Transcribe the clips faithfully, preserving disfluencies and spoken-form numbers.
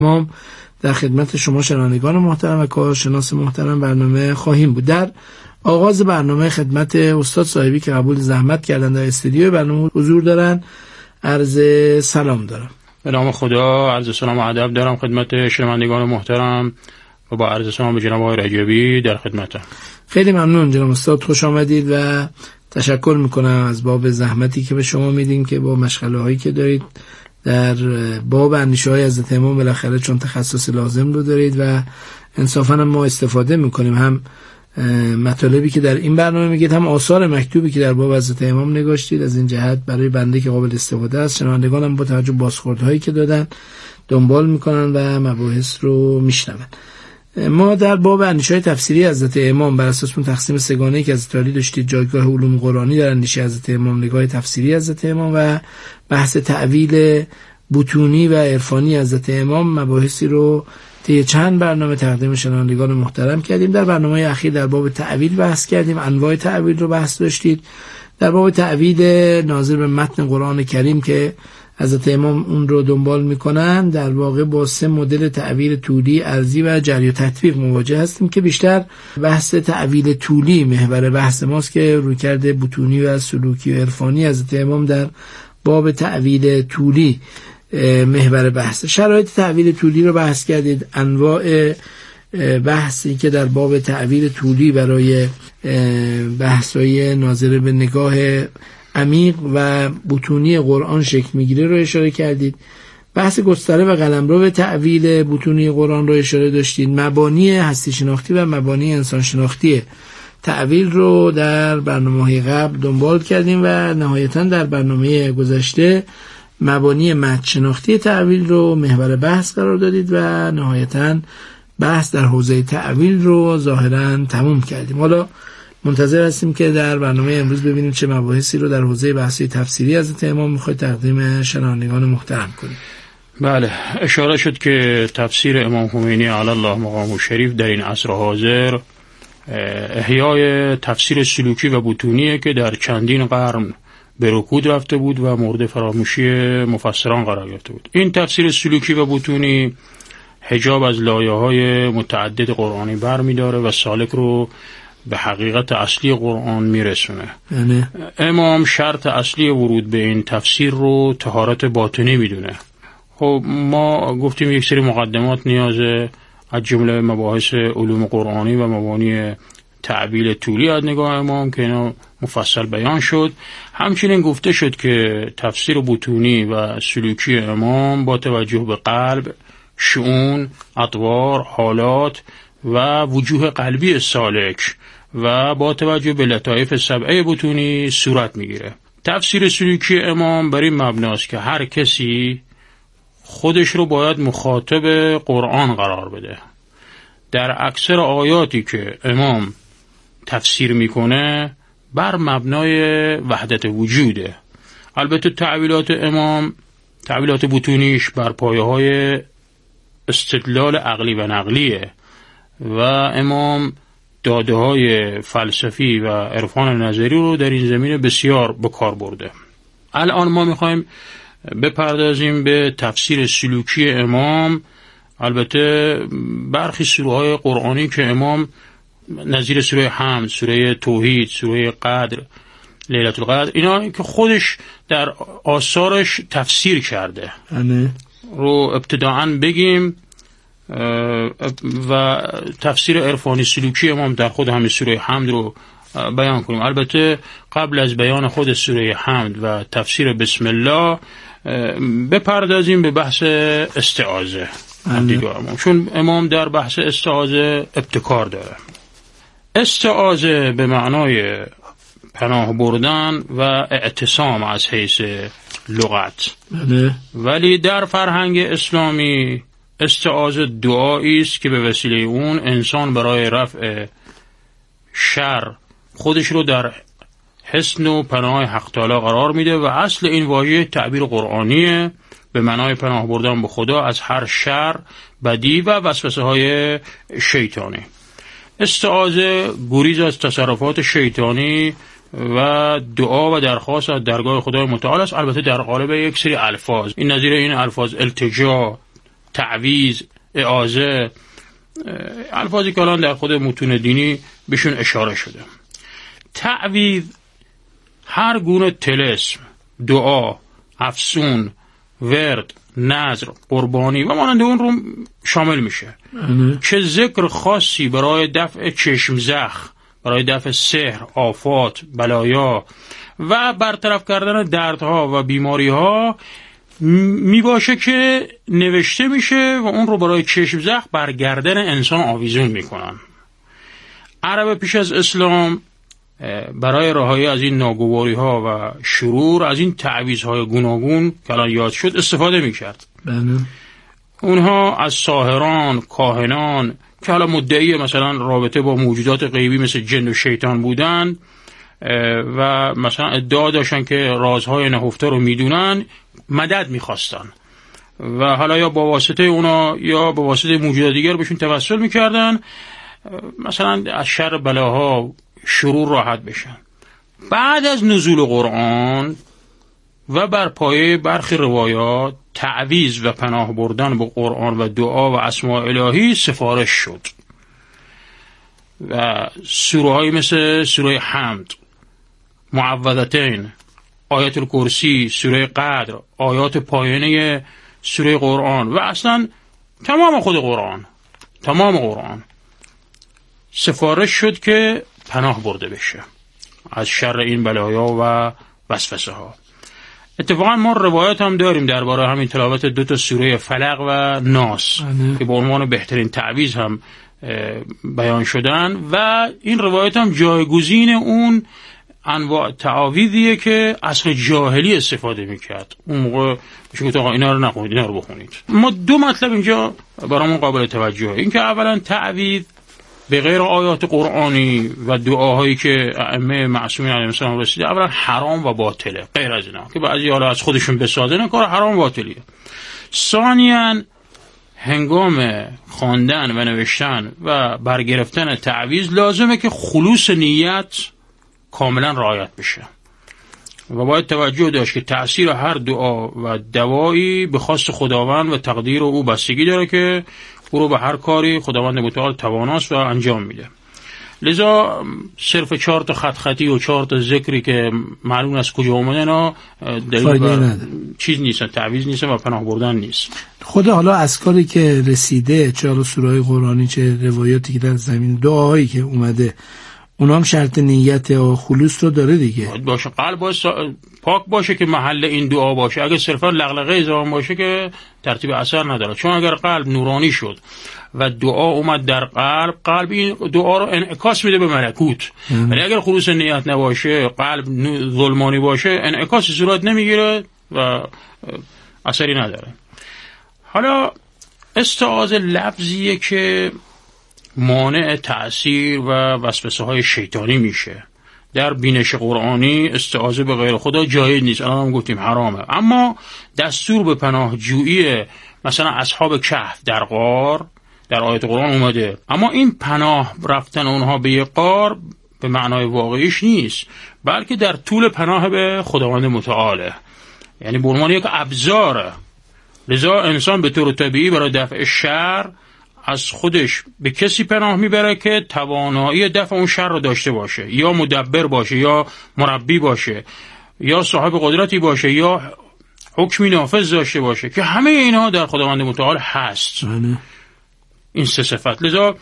ما در خدمت شما شنوندگان محترم و کارشناس محترم برنامه خواهیم بود. در آغاز برنامه خدمت استاد صاحبی که قبول زحمت کردن در استودیو برنامه حضور دارن عرض سلام دارم. به نام خدا عرض سلام و ادب دارم خدمت شنوندگان محترم و با عرض سلام به جناب آقای رجبی در خدمتم. خیلی ممنون جناب استاد، خوش آمدید و تشکر میکنم از باب زحمتی که به شما میدین که با مشغله هایی که دارید در باب اندیشه های حضرت امام بالاخره چون تخصص لازم رو دارید و انصافا هم ما استفاده میکنیم، هم مطالبی که در این برنامه میگید هم آثار مکتوبی که در باب حضرت امام نگاشتید. از این جهت برای بنده که قابل استفاده است، شنوندگان هم با توجه بازخوردهایی که دادن دنبال میکنن و مباحث رو میشنون. ما در باب اندیشه های تفسیری حضرت امام بر اساس اون تقسیم سگانه‌ای که حضرت علی داشتید، جایگاه علوم قرآنی در اندیشه حضرت امام، نگاه تفسیری حضرت امام و بحث تعویل بطونی و عرفانی حضرت امام، مباحثی رو طی چند برنامه تقدیم شنوندگان محترم کردیم. در برنامه اخیر در باب تعویل بحث کردیم، انواع تعویل رو بحث داشتید. در باب تعویل ناظر به متن قرآن کریم که حضرت امام اون رو دنبال میکنن، در واقع با سه مدل تعویل طولی، عرضی و جری و تطبیق مواجه هستیم که بیشتر بحث تعویل طولی محور بحث ماست که رویکرد بطونی و سلوکی و عرفانی حضرت امام در باب تعویل طولی محور بحث. شرایط تعویل طولی رو بحث کردید، انواع بحثی که در باب تعویل طولی برای بحث‌های ناظر به نگاه عمیق و بطونی قرآن شکل میگیره رو اشاره کردید. بحث گستره و قلمرو تعویل بطونی قرآن رو اشاره داشتید. مبانی هستی شناختی و مبانی انسان شناختی تعویل رو در برنامه‌های قبل دنبال کردیم و نهایتاً در برنامه گذشته مبانی متن شناختی تعویل رو محور بحث قرار دادید و نهایتاً بحث در حوزه تعویل رو ظاهراً تموم کردیم. حالا منتظر هستیم که در برنامه امروز ببینیم چه مباحثی رو در حوزه بحثی تفسیری حضرت امام میخواید تقدیم شنوندگان محترم کنید. بله، اشاره شد که تفسیر امام خمینی علی الله مقامه شریف در این عصر حاضر احیای تفسیر سلوکی و بطونیه که در چندین قرن به رکود رفته بود و مورد فراموشی مفسران قرار گرفته بود. این تفسیر سلوکی و بطونی حجاب از لایه‌های متعدد قرآنی برمی‌داره و سالک رو به حقیقت اصلی قرآن میرسونه. یعنی امام شرط اصلی ورود به این تفسیر رو طهارت باطنی میدونه. خب ما گفتیم یک سری مقدمات نیازه، از جمله مباحث علوم قرآنی و مبانی تعبیل طولی از نگاه امام که اینا مفصل بیان شد. همچنین گفته شد که تفسیر بطونی و سلوکی امام با توجه به قلب، شؤون، اطوار، حالات و وجوه قلبی سالک و با توجه به لطایف سبعه بطونی صورت میگیره. تفسیر سلوکی امام بر این مبناست که هر کسی خودش رو باید مخاطب قرآن قرار بده. در اکثر آیاتی که امام تفسیر میکنه بر مبنای وحدت وجوده. البته تعبیرات امام، تعبیرات بطونیش بر پایه های استدلال عقلی و نقلیه و امام داده های فلسفی و عرفان نظری رو در این زمینه بسیار به کار برده. الان ما میخوایم بپردازیم به تفسیر سلوکی امام. البته برخی سوره های قرآنی که امام نظیر سوره حمد، سوره توحید، سوره قدر، لیلة القدر، اینا که خودش در آثارش تفسیر کرده ane. رو ابتداعاً بگیم و تفسیر عرفانی سلوکی امام در خود همین سوره حمد رو بیان کنیم. البته قبل از بیان خود سوره حمد و تفسیر بسم الله بپردازیم به بحث استعاذه، چون امام در بحث استعاذه ابتکار داره. استعاذه به معنای پناه بردن و اعتصام از حیث لغت، ولی در فرهنگ اسلامی استعاذه دعایی است که به وسیله اون انسان برای رفع شر خودش رو در حصن و پناه حق تعالی قرار میده و اصل این واژه تعبیر قرآنیه به معنای پناه بردن به خدا از هر شر، بدی و وسوسه های شیطانی. استعاذه گریز از تصرفات شیطانی و دعا و درخواست از درگاه خدای متعال است، البته در قالب یک سری الفاظ. این نظیر این الفاظ التجا، تعویض، اعاظه، الفاظی که الان در خود متون دینی بهشون اشاره شده. تعویض هر گونه طلسم، دعا، افسون، ورد، نذر، قربانی و مانند اون رو شامل میشه که ذکر خاصی برای دفع چشم زخم، برای دفع سحر، آفات، بلایا و برطرف کردن دردها و بیماریها می باشه که نوشته میشه و اون رو برای چشم زخم بر گردن انسان آویزون میکنن. عرب پیش از اسلام برای رهایی از این ناگواری ها و شرور از این تعویض های گوناگون که الان یاد شد استفاده میکرد. بله. اونها از ساحران، کاهنان که حالا مدعی مثلا رابطه با موجودات غیبی مثل جن و شیطان بودن و مثلا ادعا داشتن که رازهای نهفته رو میدونن، مدد میخواستن و حالا یا با واسطه اونا یا با واسطه موجودات دیگر بهشون توسل میکردن، مثلا از شر بلاها، شرور راحت بشن. بعد از نزول قرآن و بر پایه برخی روایات تعویض و پناه بردن به قرآن و دعا و اسماء الهی سفارش شد و سوره های مثل سوره حمد، معوذتین، آیت الکرسی، سوره قدر، آیات پایانه سوره قرآن و اصلا تمام خود قرآن تمام قرآن سفارش شد که پناه برده بشه از شر این بلایا و وسوسه ها. اتفاقا ما روایت هم داریم درباره همین تلاوت دو تا سوره فلق و ناس آنه. که به عنوان بهترین تعویض هم بیان شدن و این روایت هم جایگزین اون انواع تعاویذیه که اصل جاهلی استفاده میکرد. اون موقع میشه گفت آقا اینا رو نخونید، اینا رو بخونید. ما دو مطلب اینجا برامون قابل توجهه. این که اولا تعویذ به غیر آیات قرآنی و دعاهایی که ائمه معصومین علیهم السلام رسیده اولا حرام و باطله، غیر از اینا که بعضی حالا از خودشون بسازن کار حرام و باطلیه. ثانیاً هنگام خواندن و نوشتن و برگرفتن تعویض لازمه که خلوص نیت کاملا رعایت بشه و باید توجه داشت که تأثیر هر دعا و دوایی به خواست خداوند و تقدیر او بستگی داره که او رو به هر کاری خداوند متعال تواناست و انجام میده. لذا صرف چهار تا خط خطی و چهار تا ذکری که معلوم از کجا اومدن ها چیز نیست، تعویض نیست و پناه بردن نیست. خدا حالا از کاری که رسیده، چه سوره‌های قرآنی چه روایاتی که در زمین، دعاهایی که اومده، اونا هم شرط نیت و خلوص رو داره دیگه. باشه قلب باید پاک باشه که محل این دعا باشه. اگه صرفا لغلقه زبان باشه که ترتیب اثر نداره، چون اگر قلب نورانی شد و دعا اومد در قلب، قلب این دعا رو انعکاس میده به ملکوت. ولی اگر خلوص نیت نباشه، قلب ظلمانی باشه، انعکاس صورت نمیگیره و اثری نداره. حالا استعاذه لفظیه که مانع تأثیر و وسوسه های شیطانی میشه. در بینش قرآنی استعاذه به غیر خدا جایز نیست، الان هم گفتیم حرامه، اما دستور به پناهجویی مثلا اصحاب کهف در غار در آیت قرآن اومده، اما این پناه رفتن اونها به یه غار به معنای واقعیش نیست، بلکه در طول پناه به خداوند متعاله، یعنی به عنوان یک ابزاره. لذا انسان به طور طبیعی برای دفع شر از خودش به کسی پناه میبره که توانایی دفع اون شر رو داشته باشه، یا مدبر باشه، یا مربی باشه، یا صاحب قدرتی باشه، یا حکمی نافذ داشته باشه، که همه اینها در خداوند متعال هست. آنه. این سه صفت. لذا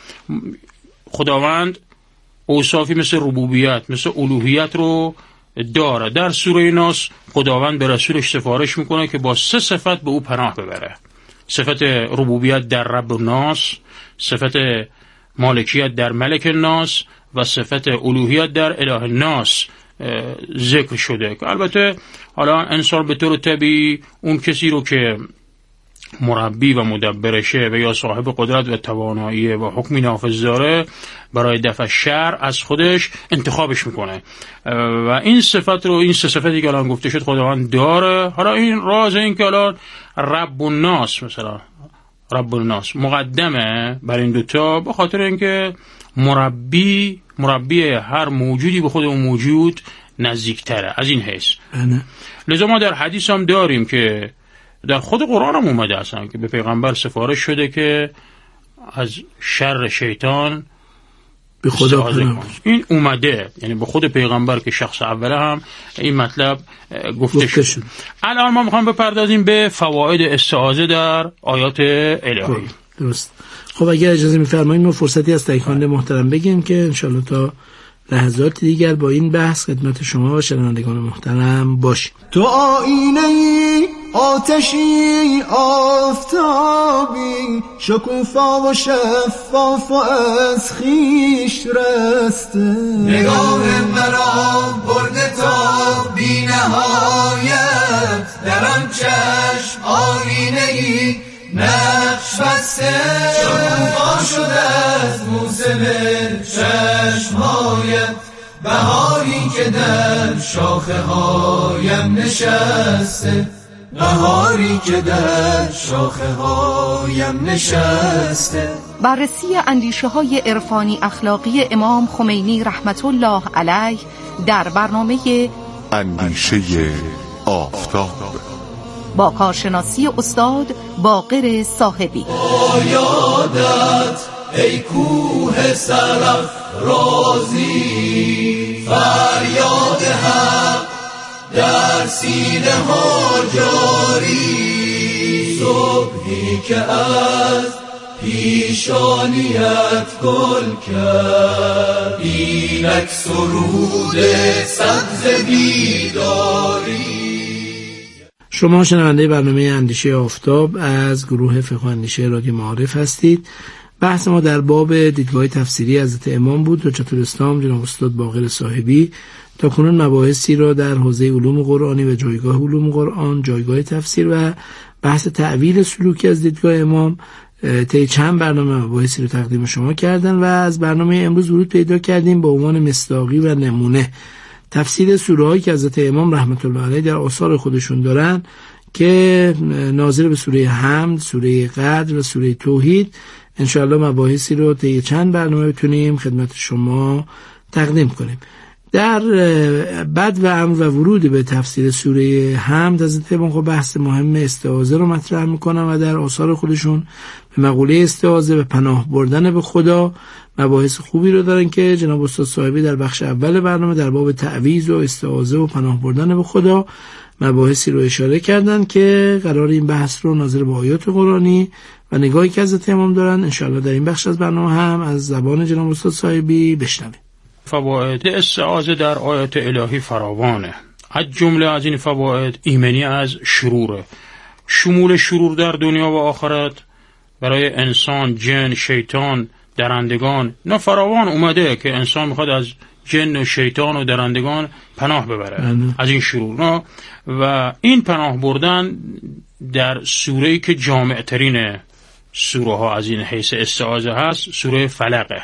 خداوند اوصافی مثل ربوبیت، مثل الوهیت رو داره. در سوره ناس خداوند به رسولش سفارش میکنه که با سه صفت به او پناه ببره: صفت ربوبیت در رب الناس، صفت مالکیت در ملک الناس و صفت الوهیت در اله الناس ذکر شده. که البته حالا انسان به طور طبیعی اون کسی رو که مربی و مدبرشه و یا صاحب قدرت و توانایی و حکمی نافذ داره برای دفع شر از خودش انتخابش میکنه و این صفت رو، این سه صفتی که الان گفته شد خداوند داره. حالا این راز این که الان رب الناس، مثلا رب الناس مقدمه بر این دوتا به خاطر اینکه مربی مربی هر موجودی به خود اون موجود نزدیکتره از این حیث. لذا ما در حدیث هم داریم که در خود قرآن هم اومده اصلا که به پیغمبر سفارش شده که از شر شیطان به خدا پناه. این اومده، یعنی به خود پیغمبر که شخص اوله هم این مطلب گفته, گفته شد. الان ما میخوام بپردازیم به فواید استعاذه در آیات الهی. درست. خب اگر اجازه میفرمایید ما فرصتی از تایید محترم بگیم که انشالله تا لحظات دیگر با این بحث خدمت شما و شنوندگان محترم باشیم. تو آینه آتشی آفتابی، شکوفا و شفاف و از خیش رسته، نگاه مرا برده تا بی نهایت، در آن چشم آینه‌ای نقش بسته، شکوفا شده از موسم چشمهایت، بهاری که در شاخه هایم نشسته، بهاری که در شاخه هایم نشسته. بررسی اندیشه های عرفانی اخلاقی امام خمینی رحمت الله علیه در برنامه اندیشه آفتاب با کارشناسی استاد باقر صاحبی. یادت ای کوه سرف رازی، فریاد حق در سینه ها جاری، صبحی که از پیشانیت گل کرد، اینک سرود سبز بیداری. شما شنونده برنامه اندیشه آفتاب از گروه فقه و اندیشه رادیو معارف هستید. بحث ما در باب دیدگاه تفسیری حضرت امام بود. حجت الاسلام جناب استاد باقر صاحبی تا کنون مباحثی را در حوزه علوم قرآنی و جایگاه علوم قرآن، جایگاه تفسیر و بحث تعویل سلوکی از دیدگاه امام طی چند برنامه مباحثی رو تقدیم شما کردن و از برنامه امروز ورود پیدا کردیم با عنوان مصداقی و نمونه تفسیر سوره‌هایی که حضرت امام رحمت الله علیه در آثار خودشون دارن که ناظر به سوره حمد، سوره قدر و سوره توحید. انشاءالله مباحثی رو طی چند برنامه بتونیم خدمت شما تقدیم کنیم. در بد و امر و ورود به تفسیر سوره حمد حضرت امام خب بحث مهم استعاذه رو مطرح میکنن و در آثار خودشون به مقوله استعاذه و پناه بردن به خدا مباحث خوبی رو دارن که جناب استاد صاحبی در بخش اول برنامه در باب تعویذ و استعاذه و پناه بردن به خدا مباحثی رو اشاره کردن که قرار این بحث رو ناظر به آیات قرآنی و نگاهی که حضرت امام دارن انشاءالله در این بخش از برنامه هم از زبان جناب استاد صاحبی بشنویم. فواید استعاذه در آیات الهی فراوانه. از جمله از این فواید ایمنی از شروره، شمول شرور در دنیا و آخرت برای انسان، جن، شیطان، درندگان. نه فراوان اومده که انسان میخواد از جن و شیطان و درندگان پناه ببره ام. از این شرور. نه و این پناه بردن در سوره‌ای که جامع ترین سوره ها از این حیث استعاذه هست سوره فلقه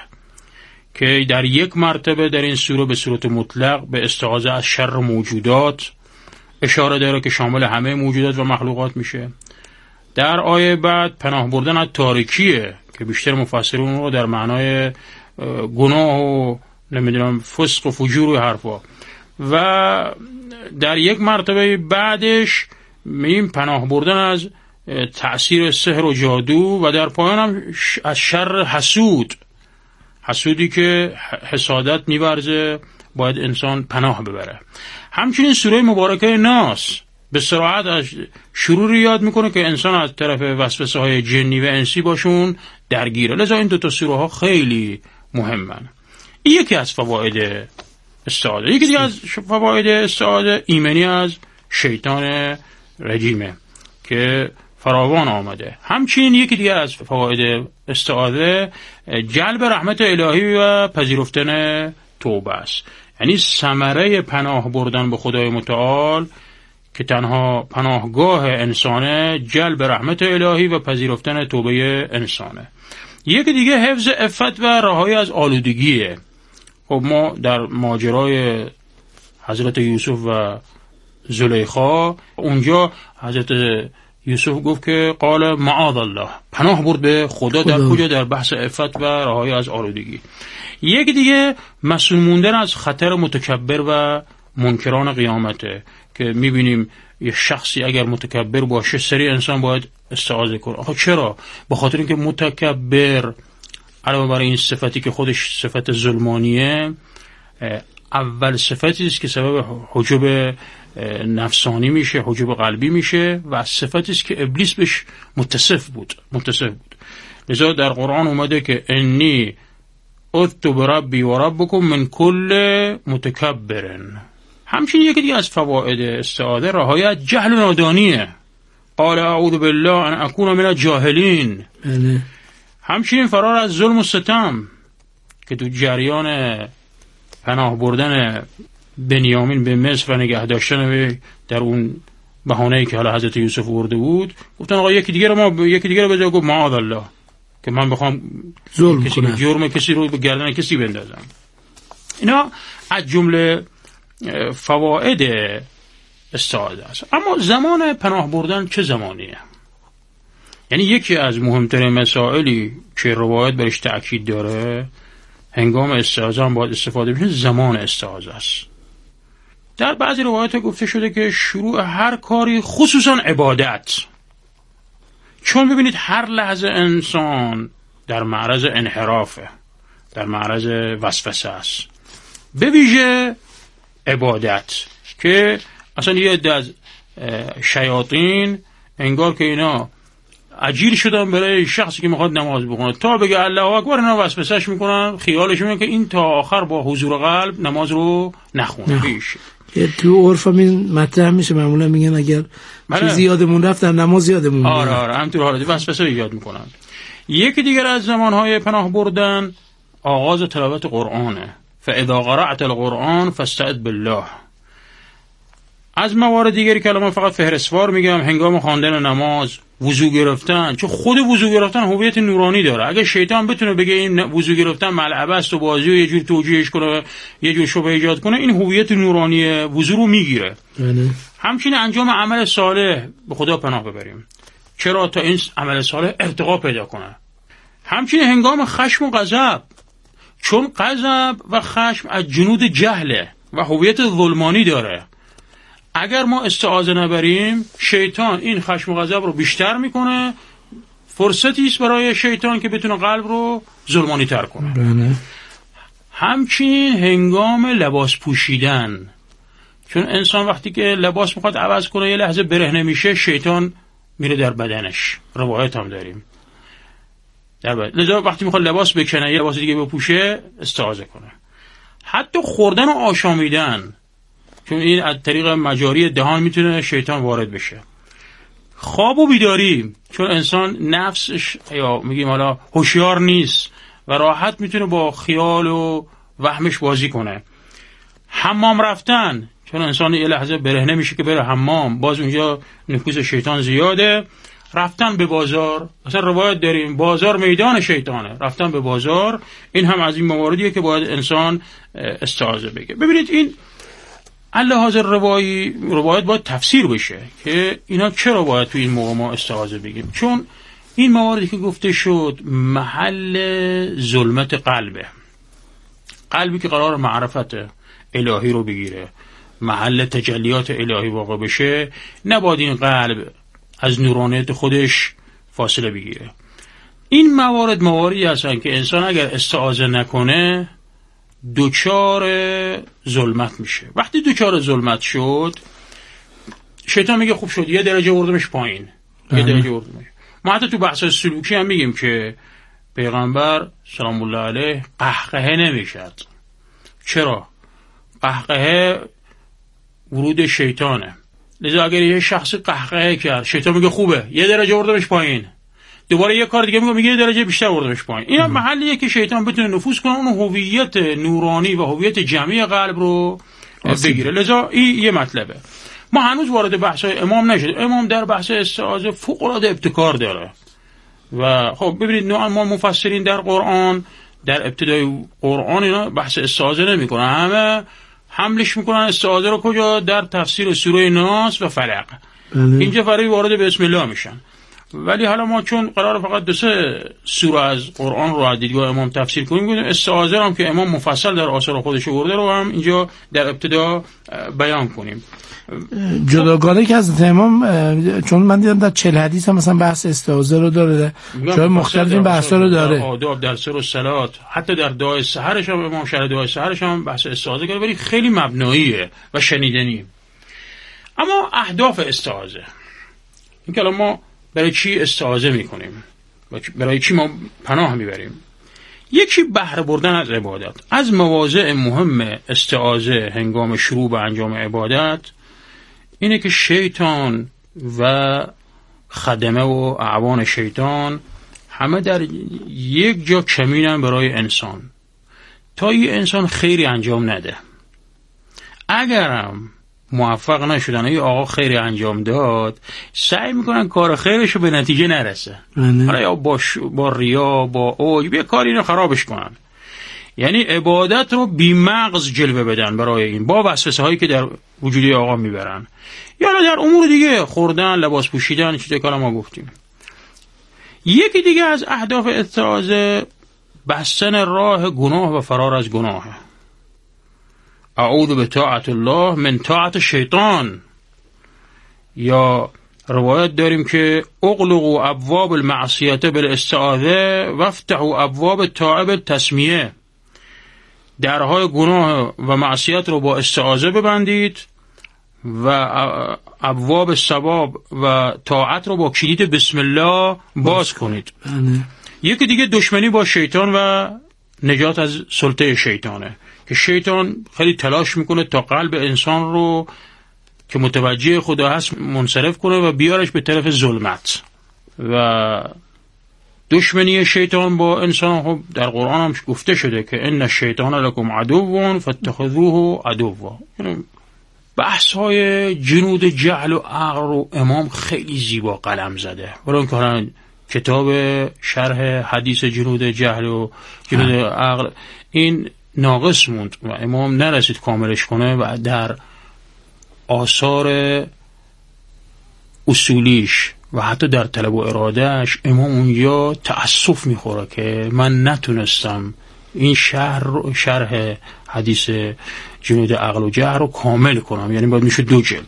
که در یک مرتبه در این سوره به صورت مطلق به استعاذه از شر موجودات اشاره داره که شامل همه موجودات و مخلوقات میشه. در آیه بعد پناه بردن از تاریکیه که بیشتر مفسرون رو در معنای گناه و نمیدونم فسق و فجور و حرفا، و در یک مرتبه بعدش میگیم پناه بردن از تأثیر سحر و جادو، و در پایان هم از شر حسود، حسودی که حسادت می‌ورزه باید انسان پناه ببره. همچنین سوره مبارکه ناس به صراحت از شروری یاد میکنه که انسان از طرف وسوسه های جنی و انسی باشون درگیره. لذا این دو تا سوره ها خیلی مهمن. این یکی از فواید استعاذه. یکی دیگه از فواید استعاذه ایمنی از شیطان رجیمه که فراوان آمده. همچنین یکی دیگه از فواید استعاذه جلب رحمت الهی و پذیرفتن توبه است. یعنی ثمره پناه بردن به خدای متعال که تنها پناهگاه انسانه، جلب رحمت الهی و پذیرفتن توبه انسانه. یکی دیگه حفظ عفت و رهایی از آلودگیه. خب ما در ماجرای حضرت یوسف و زلیخا اونجا حضرت یوسف گفت که قال معاذ الله، پناه برد به خدا, خدا. در کجا؟ در بحث عفت و رهایی از آلودگی. یکی دیگه مسئول موندن از خطر متکبر و منکران قیامته که میبینیم یه شخصی اگر متکبر باشه سری انسان باید استعاذه کنه. آخه چرا؟ به خاطر اینکه متکبر علاوه بر این صفتی که خودش صفت ظلمانیه، اول صفتی است که سبب حجب نفسانی میشه، حجب قلبی میشه و صفتی است که ابلیس بهش متصف بود متصف بود لذا در قرآن اومده که انی اذت بربی و ربکم من کل متکبرن. همچنین یکی دیگه از فواید استعاذه رهایت جهل و نادانیه. قال اعوذ بالله ان اکون من الجاهلین. همچنین فرار از ظلم و ستم که تو جریان پناه بردن بنیامین به مصر و نگه داشتن در اون بهانه‌ای که حالا حضرت یوسف برده بود، گفتن آقا یکی دیگه رو ما یکی دیگه رو بذار، گفت معاذ الله که من بخوام ظلم کنم، جرم کسی رو به گردن کسی بندازم. اینا از جمله فواید استعاذه است. اما زمان پناه بردن چه زمانیه؟ یعنی یکی از مهمترین مسائلی که روایت برش تأکید داره هنگام استعاذه هم باید استفاده بشه زمان استعاذه است. در بعضی روایات گفته شده که شروع هر کاری خصوصا عبادت، چون ببینید هر لحظه انسان در معرض انحرافه، در معرض وسوسه است، به ویژه عبادت که اصلا یه عده از شیاطین انگار که اینا اجیر شدن برای شخصی که میخواد نماز بخونه، تا بگه الله اکبر اینا وسوسه‌اش میکنن، خیالش میکنن که این تا آخر با حضور قلب نماز رو نخونه. بیش تو عرف این مطرح میشه، معمولا میگن اگر چیزی یادمون رفت در نماز یادمون میاد. آره آره همینطور حالت وسوسه ایجاد میکنن. یکی دیگر از زمانهای پناه بردن آغاز تلاوت قرآنه. فاذا قرأت القرآن فاستعذ بالله. از موارد دیگری که الان فقط فهرستوار میگم، هنگام خواندن نماز، وضو گرفتن، چون خود وضو گرفتن هویت نورانی داره. اگه شیطان بتونه بگه این وضو گرفتن ملعبه است و بازی و یه جور توجیهش کنه، یه جور شبهه ایجاد کنه، این هویت نورانی وضو رو میگیره. همچنین انجام عمل صالح، به خدا پناه ببریم، چرا؟ تا این عمل صالح ارتقا پیدا کنه. همچنین هنگام خشم و غضب، چون غضب و خشم از جنود جهله و هویت ظلمانی داره. اگر ما استعاذه نبریم، شیطان این خشم و غضب رو بیشتر میکنه، فرصتی است برای شیطان که بتونه قلب رو ظلمانی تر کنه. بله. همچنین هنگام لباس پوشیدن، چون انسان وقتی که لباس میخواد عوض کنه یه لحظه برهنه میشه، شیطان میره در بدنش. روایت هم داریم در بدن. لذا وقتی میخواد لباس بکنه یه لباس دیگه بپوشه، استعاذه کنه. حتی خوردن و آشامیدن، چون این از طریق مجاری دهان میتونه شیطان وارد بشه. خواب و بیداری، چون انسان نفسش یا میگیم حالا هوشیار نیست و راحت میتونه با خیال و وهمش بازی کنه. حمام رفتن، چون انسان یه لحظه برهنه میشه که بره حمام، باز اونجا نفوذ شیطان زیاده. رفتن به بازار، مثلا روایت داریم بازار میدان شیطانه، رفتن به بازار، این هم از این مواردیه که باید انسان استعاذه بگه. ببینید این لحاظ روایی روایت باید تفسیر بشه که اینا چرا باید تو این موقع ما استعاذه بگیم، چون این مواردی که گفته شد محل ظلمت قلبه. قلبی که قرار معرفت الهی رو بگیره، محل تجلیات الهی واقع بشه، نباید این قلب از نورانیت خودش فاصله بگیره. این موارد مواردی هستن که انسان اگر استعاذه نکنه دوچار ظلمت میشه. وقتی دوچار ظلمت شد، شیطان میگه خوب شد یه درجه بردمش پایین، یه درجه بردمش. ما حتی تو بحث سلوکی هم میگیم که پیغمبر سلام الله علیه قهقهه نمیشد. چرا؟ قهقهه ورود شیطانه. لذا اگر یه شخص قهقهه کرد، شیطان میگه خوبه یه درجه بردمش پایین، دوباره یه کار دیگه میگه میگه درجه بیشتر بردمش پایین. این محلیه که شیطان بتونه نفوذ کنه، اون هویت نورانی و هویت جمعی قلب رو بگیره. لذا این یه مطلبه. ما هنوز وارد بحث امام نشد. امام در بحث استعاذه فوق العاده ابتکار داره و خب ببینید نوعا ما مفسرین در قرآن، در ابتدای قرآن اینا بحث استعاذه نمیکنن، همه حملش میکنن استعاذه رو کجا؟ در تفسیر سوره ناس و فلق. اینجا فرای وارد به بسم الله میشن. ولی حالا ما چون قرار فقط دو سه سوره از قرآن رو از دیدگاه امام تفسیر کنیم، گفتیم استعاذه هم که امام مفصل در آثار خودش آورده رو هم اینجا در ابتدا بیان کنیم. جداگانه که از امام، چون من دیدم در چهل حدیث هم مثلا بحث استعاذه رو داره، جای مختلف این بحثا رو داره، در آداب، در سر و صلات، حتی در دعای سحرش هم امام شرح دعای سحرش هم بحث استعاذه کرده، ولی خیلی مبناییه و شنیدنی. اما اهداف استعاذه، این که ما برای چی استعاذه میکنیم، برای چی ما پناه میبریم؟ یکی بهره بردن از عبادت. از مواضع مهم استعاذه هنگام شروع به انجام عبادت اینه که شیطان و خدمه و اعوان شیطان همه در یک جا کمینن برای انسان تا یه انسان خیری انجام نده. اگرم موفق نشدن، یه آقا خیری انجام داد، سعی میکنن کار خیرشو به نتیجه نرسه، حالا یا با, ش... با ریا، با اوج، یه کاری رو خرابش کنن. یعنی عبادت رو بی مغز جلوه بدن برای این، با وسوسه هایی که در وجود آقا میبرن، یا در امور دیگه، خوردن، لباس پوشیدن، چیزی که ما گفتیم. یکی دیگه از اهداف استعاذه بستن راه گناه و فرار از گناه. اعوذ بطاعت الله من طاعت شیطان. یا روایت داریم که اغلقوا ابواب المعصیت بالاستعاذه وافتحوا ابواب الطاعه بالتسمیه. درهای گناه و معصیت رو با استعاذه ببندید و ابواب ثواب و طاعت رو با کلید بسم الله باز کنید. یکی دیگه دشمنی با شیطان و نجات از سلطه شیطانه که شیطان خیلی تلاش میکنه تا قلب انسان رو که متوجه خدا هست منصرف کنه و بیارش به طرف ظلمت. و دشمنی شیطان با انسان خب در قرآن هم گفته شده که ان الشیطان لکم عدو فاتخذوه عدوا. بحث های جنود جهل و عقل رو امام خیلی زیبا قلم زده، برای اینکه کتاب شرح حدیث جنود جهل و جنود عقل این ناقص موند و امام نرسید کاملش کنه و در آثار اصولیش و حتی در طلب و ارادهش امام اونجا تأسف میخوره که من نتونستم این شرح شرح حدیث جنود عقل و جهل رو کامل کنم، یعنی باید میشه دو جلد.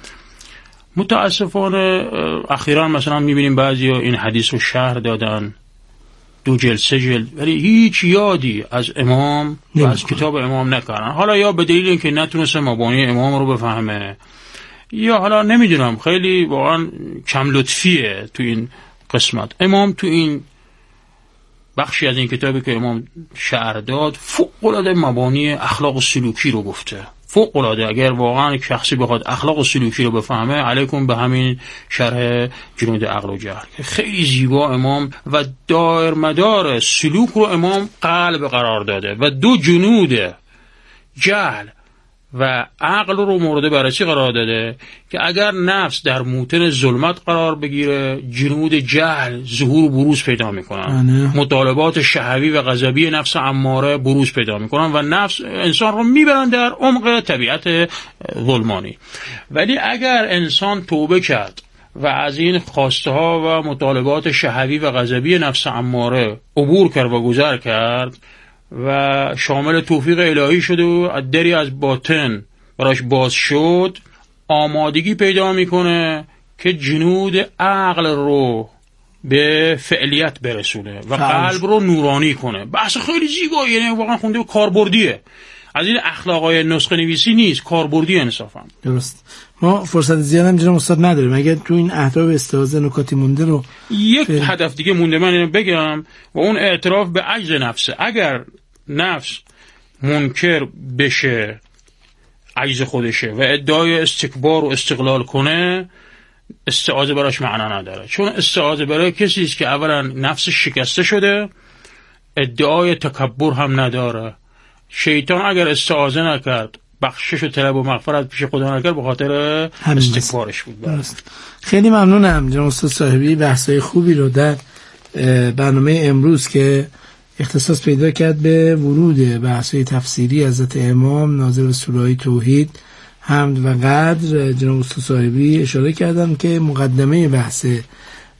متاسفانه اخیرا مثلا میبینیم بعضی این حدیث رو شرح دادن دو جلد سه جلد، ولی هیچ یادی از امام و از کتاب امام نکردن. حالا یا به دلیل اینکه نتونسته مبانی امام رو بفهمه، یا حالا نمیدونم، خیلی واقعا کم لطفیه تو این قسمت. امام تو این بخشی از این کتابی که امام شرح داد فوق‌العاده مبانی اخلاق و سلوکی رو گفته، فوق‌العاده. اگر واقعا شخصی بخواد اخلاق و سلوکی رو بفهمه، علیکم به همین شرح جنود عقل و جهل که خیلی زیبا امام و دایر مدار سلوک رو امام قلب قرار داده و دو جنود جهل و عقل رو مورد بررسی قرار داده که اگر نفس در موطن ظلمت قرار بگیره، جنود جهل ظهور و بروز پیدا میکنن، مطالبات شهوی و غضبی نفس اماره بروز پیدا میکنن و نفس انسان رو میبرن در عمق طبیعت ظلمانی. ولی اگر انسان توبه کرد و از این خواسته ها و مطالبات شهوی و غضبی نفس اماره عبور کرد و گذر کرد و شامل توفیق الهی شد و دری از باطن براش باز شد، آمادگی پیدا میکنه که جنود عقل رو به فعلیت برسونه و قلب رو نورانی کنه. بحث خیلی زیبایی، یعنی واقعا خونده و کاربردیه، از این اخلاقای نسخه نویسی نیست، کاربردی انصافا. درست. ما فرصت زیاد هم جناب استاد نداریم، اگر تو این اهداف استعاذه نکاتی مونده رو یک فیلم. هدف دیگه مونده من اینو بگم و اون اعتراف به عجز نفسه. اگر نفس منکر بشه عجز خودشه و ادعای استکبار و استقلال کنه، استعاذه براش معنا نداره، چون استعاذه برای کسی است که اولا نفس شکسته شده، ادعای تکبر هم نداره. شیطان اگر استعاذه نکرد، بخشش و طلب و مغفرت پیش خدا نکرد، به خاطر استکبارش بود. درست. خیلی ممنونم جناب استاد صاحبی، بحث‌های خوبی رو در برنامه امروز که اختصاص پیدا کرد به ورود بحث‌های تفسیری حضرت امام ناظر به سوره توحید حمد و قدر، جناب استاد صاحبی اشاره کردن که مقدمه بحث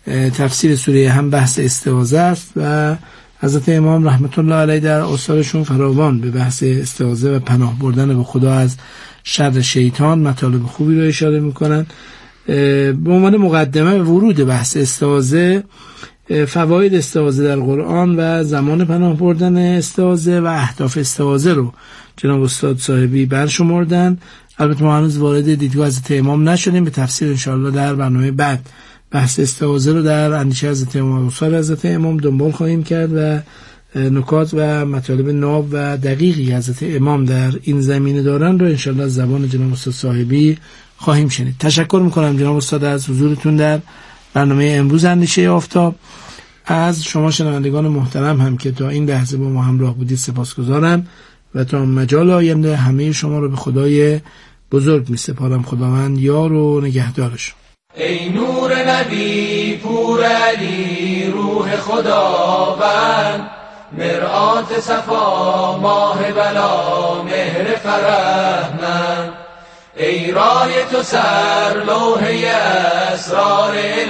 تفسیر سوره هم بحث استعاذه است و حضرت امام رحمت الله علیه در آثارشون فراوان به بحث استعاذه و پناه بردن به خدا از شر شیطان مطالب خوبی رو اشاره میکنن. به عنوان مقدمه ورود بحث استعاذه، فواید استعاذه در قرآن و زمان پناه بردن استعاذه و اهداف استعاذه رو جناب استاد صاحبی برشمردن. البته ما هنوز وارد دیدگاه حضرت امام نشدیم، به تفسیر انشاءالله در برنامه بعد بحث استعاذه رو در اندیشه حضرت امام و آثار حضرت امام دنبال خواهیم کرد و نکات و مطالب ناب و دقیقی حضرت امام در این زمینه دارن رو انشاءالله از زبان جناب استاد صاحبی خواهیم شنید. تشکر میکنم جناب استاد از حضورتون در برنامه امروز اندیشه آفتاب. از شما شنوندگان محترم هم که تا این لحظه با ما همراه بودید سپاسگزارم و تا مجال آینده همه شما رو به خدای بزرگ می سپارم. خداوند یار و نگهدارش. ای نور نبی پور علی روح خداوند، مرآت صفا ماه بلا مهر فرحمند، ای رای تو سر لوحه اسرار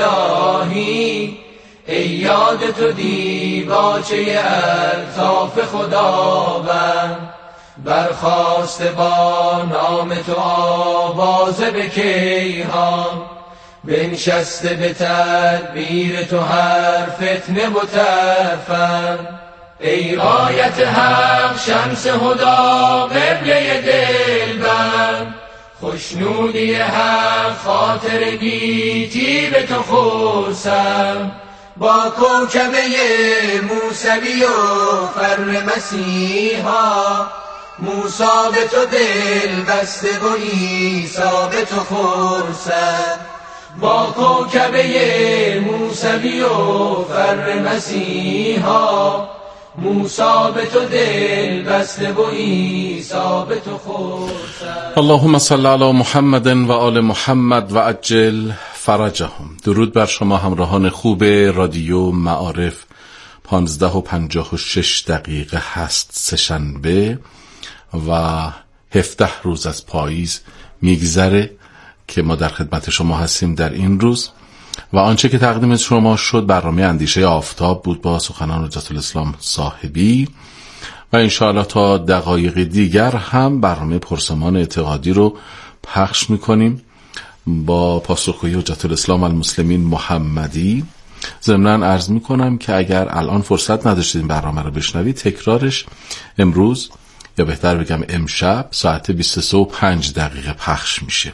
الهی، ای یاد تو دیباچه الطاف خداوند، برخاست با نام تو آوازه به کیهان، بنشسته به تدبیر تو هر فتنه و ترفن، ای رایت حق شمس هدا قبله دلبند، خوشنودی حق خاطر گیتی به تو خورسم، با کوکبه موسوی و فر مسیحا، موسا به تو دل بسته و عیسا به تو خورسم، با کوکبه موسوی و فر مسیحا، موسا به تو دل بسته و عیسا به تو خورسم. اللهم صل علی محمد و آل محمد و عجل فرجهم. درود بر شما همراهان خوب رادیو معارف. پانزده و پنجاه و شش دقیقه هست سه‌شنبه و هفده روز از پاییز میگذره که ما در خدمت شما هستیم در این روز و آنچه که تقدیم شما شد برنامه اندیشه آفتاب بود با سخنان حجت الاسلام صاحبی و انشاءالله تا دقایق دیگر هم برنامه پرسمان اعتقادی رو پخش میکنیم با پاسخگویی حجت الاسلام المسلمین محمدی. ضمناً عرض میکنم که اگر الان فرصت نداشتید این برنامه رو بشنوید، تکرارش امروز یا بهتر بگم امشب ساعت بیست و سه و پنج دقیقه پخش میشه.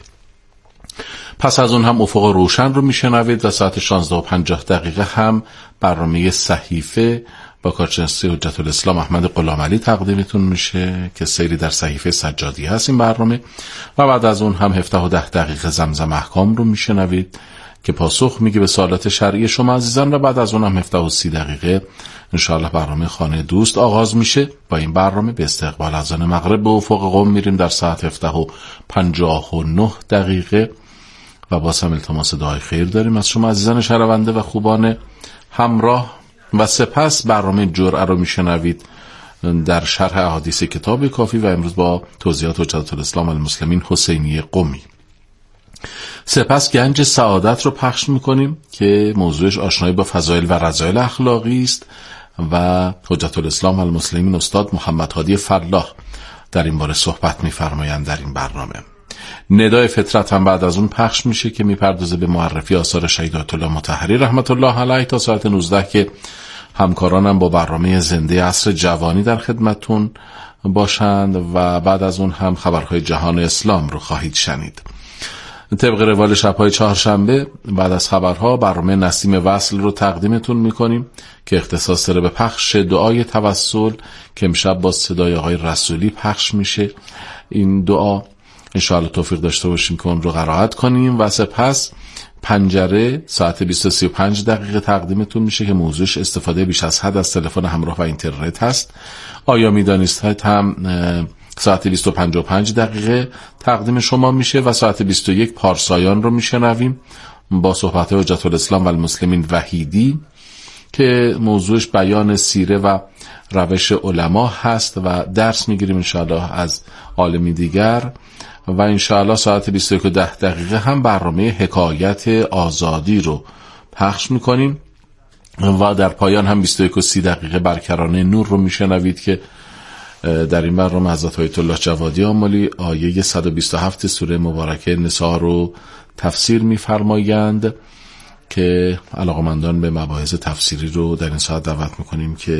پس از اون هم افق روشن رو میشنوید و ساعت شانزده و پنجاه دقیقه هم برنامه صحیفه با کارشناسی حجت الاسلام احمد غلامعلی تقدیمتون میشه که سیری در صحیفه سجادی هست این برنامه و بعد از اون هم هفده و ده دقیقه زمزم احکام رو میشنوید که پاسخ میگه به سوالات شرعی شما عزیزان و بعد از اون هم هفده و سی دقیقه انشاءالله برنامه خانه دوست آغاز میشه. با این برنامه به استقبال اذان مغرب به افق قم میریم در ساعت هفده و پنجاه و نه دقیقه و باز هم التماس دعای خیر داریم از شما عزیزان شنونده و خوبان همراه و سپس برنامه جرعه رو میشنوید در شرح احادیث کتاب کافی و امروز با توضیحات حجت الاسلام المسلمین حسینی قمی. سپس گنج سعادت رو پخش میکنیم که موضوعش آشنایی با فضایل و رذایل اخلاقی است و حجت الاسلام المسلمین استاد محمد هادی فلاح در این باره صحبت میفرمایند در این برنامه. ندای فطرت هم بعد از اون پخش میشه که میپردازه به معرفی آثار شهید آیت الله مطهری رحمت الله علیه تا ساعت نوزده که همکارانم با برنامه زنده عصر جوانی در خدمتون باشند و بعد از اون هم خبرهای جهان اسلام رو خواهید شنید. طبق روال شب‌های چهارشنبه بعد از خبرها برنامه نسیم وصل رو تقدیمتون میکنیم که اختصاص داره به پخش دعای توسل که امشب با صدای آقای رسولی پخش میشه. این دعا انشاءالله توفیق داشته باشیم که اون رو قرائت کنیم و سپس پنجره ساعت بیست و سه و پنج دقیقه تقدیمتون میشه که موضوعش استفاده بیش از حد از تلفن همراه و اینترنت هست. آیا میدانید هم ساعت بیست و پنج و پنج دقیقه تقدیم شما میشه و ساعت بیست و یک پارسایان رو میشنویم با صحبت حجت الاسلام و المسلمین وحیدی که موضوعش بیان سیره و روش علما هست و درس میگیریم انشاءالله از عالمی دیگر و انشاءالله ساعت بیست و یک و ده دقیقه هم برنامه حکایت آزادی رو پخش میکنیم و در پایان هم بیست و یک و سی دقیقه برکرانه نور رو میشنوید که در این برنامه حضرت آیت الله جوادی آملی آیه صد و بیست و هفت سوره مبارکه نساء رو تفسیر میفرمایند که علاقمندان به مباحث تفسیری رو در این ساعت دعوت میکنیم که